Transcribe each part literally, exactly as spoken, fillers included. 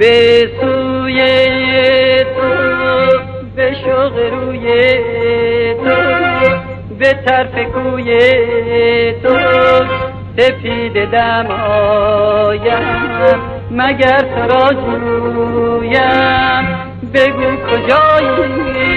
به سوی تو، به شوق روی تو، به طرف کوی تو سپید دم آیم، مگر تو را جویم، بگو کجایی؟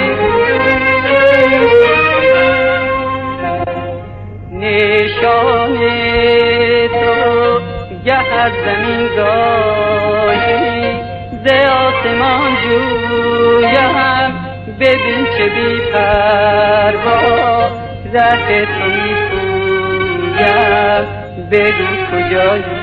نشان تو گه از زمین گاهی ز آسمان جویم، ببین چه بی پروا ره تو می پویم، بگو کجایی؟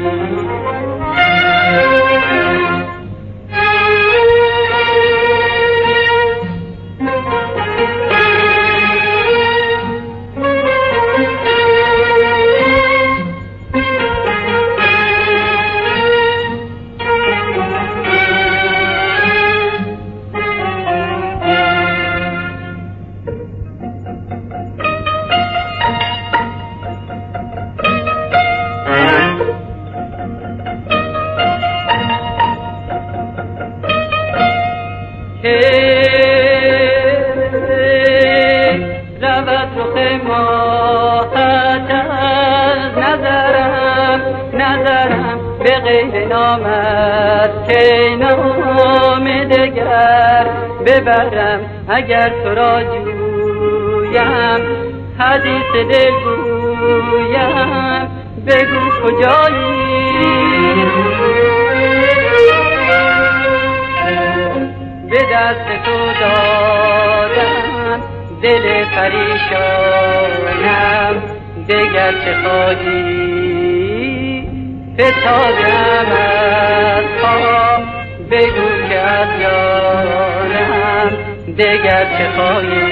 رود رخ ماهت از نظرم، نظرم به غیر نامت که نام دگر ببرم، اگر تو را جویم حدیث دل گویم، بگو کجایی؟ به دست تو دادم دل پریشانم، دگر چه خواهی؟ فتادم از پا، بگو که از جانم دگر چه خواهی؟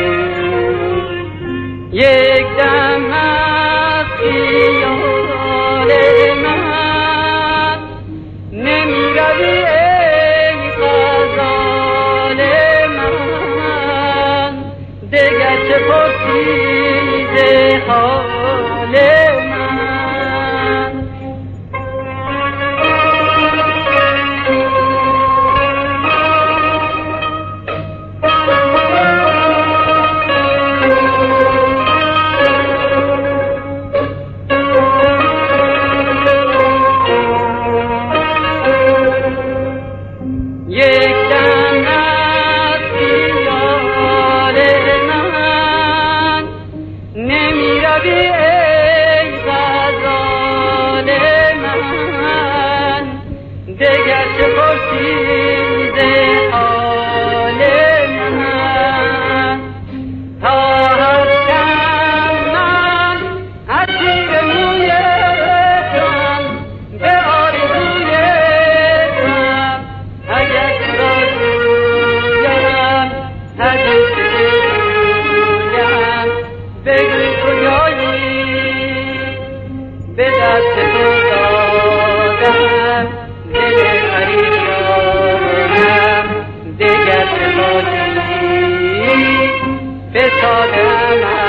یک دم از خیال من نمی روی دگر چه پرسیده حال من؟ یک دم از خیال نمی روی ای غزال من، دگر چه پرسیده حال من؟ تا هستم من اسیر موی غم، به آرزوی غم، اگر تو را جویم حدیث بگو کجایی؟ به دست تو دادم دل پریشانم، دگر چه خواهی؟ فتادم